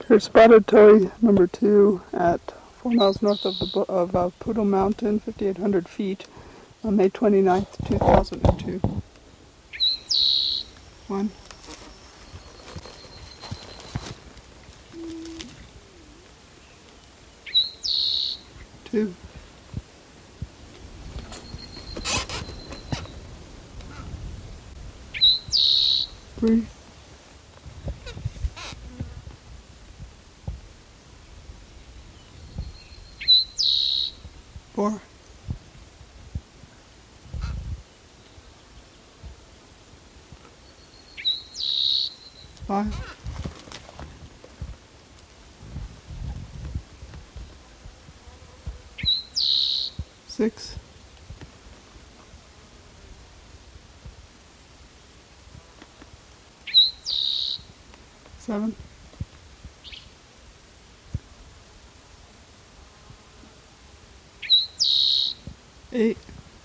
Here's spotted toy number 2 at 4 miles north of Poodle Mountain, 5,800 feet, on May 29th, 2002. 1, 2, 3, 4, 5, 6, 7, 8,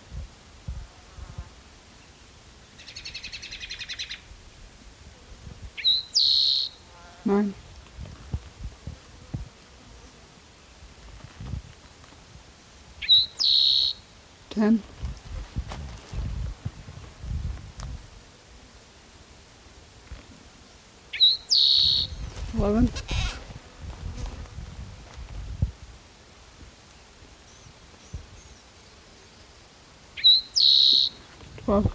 9, 10, 11, 12,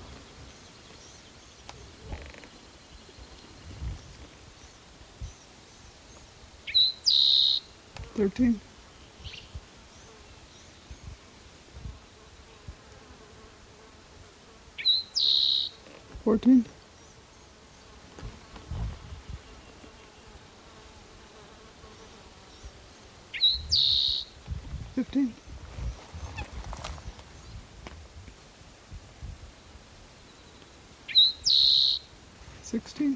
13, 14, 15, 16,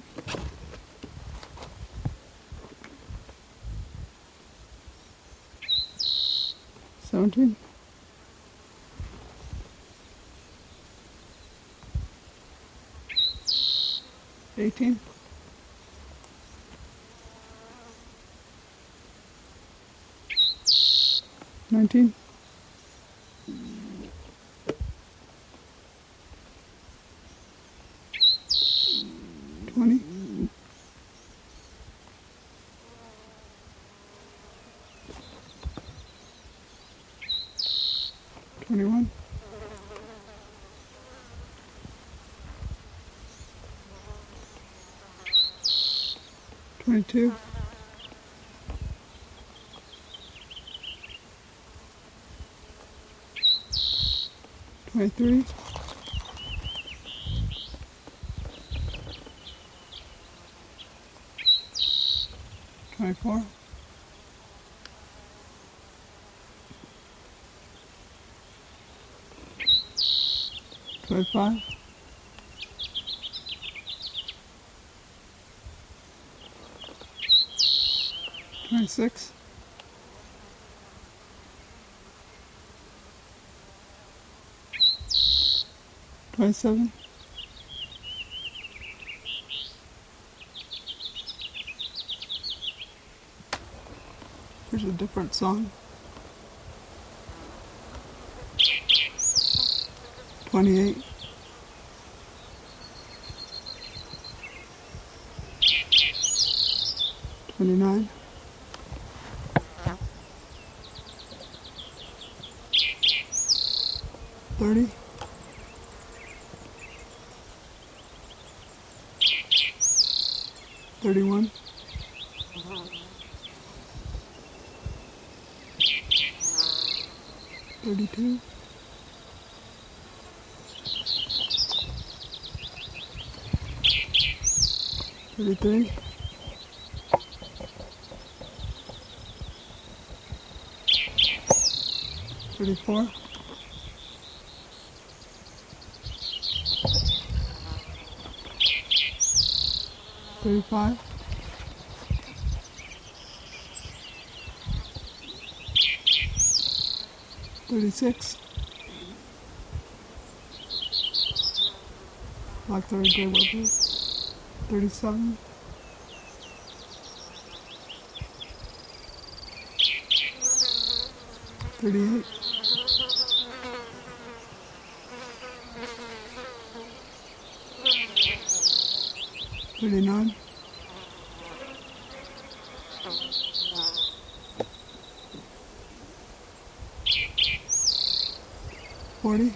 17, 18, 19, 20, 21, 22, 23, 24, 25, 26, 27, 'Here's a different song. 28, 29, 30, 31, 32, 33, 34, 35, 36, black-throated gray warbler, 37, 38, 39, 40,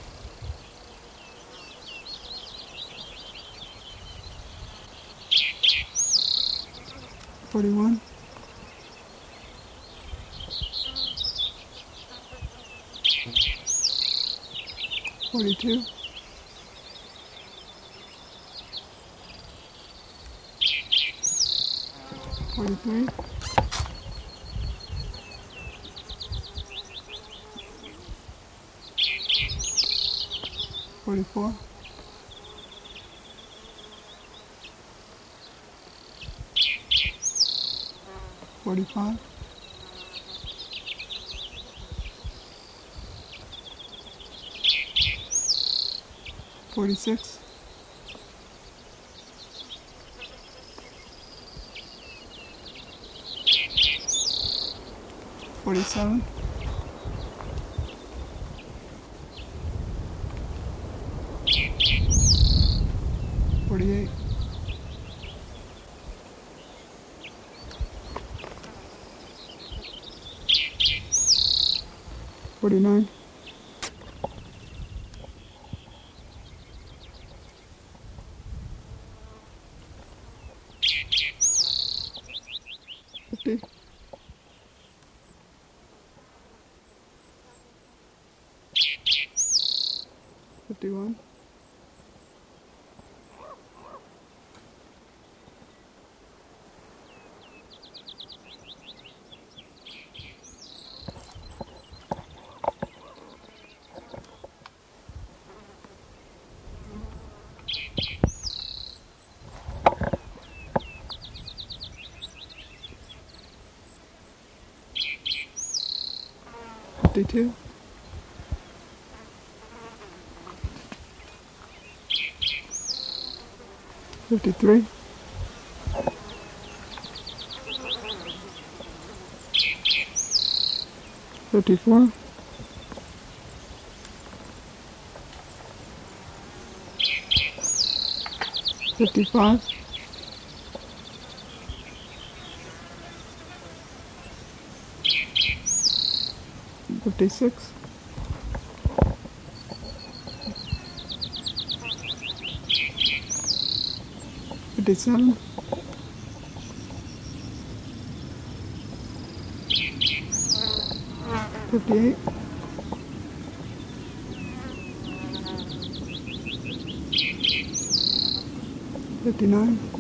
41, 42, 43, 44, 45, 46, 47, 48, 49, 50, 51, 52, 53, 54, 55, 56, 57, 58, 59,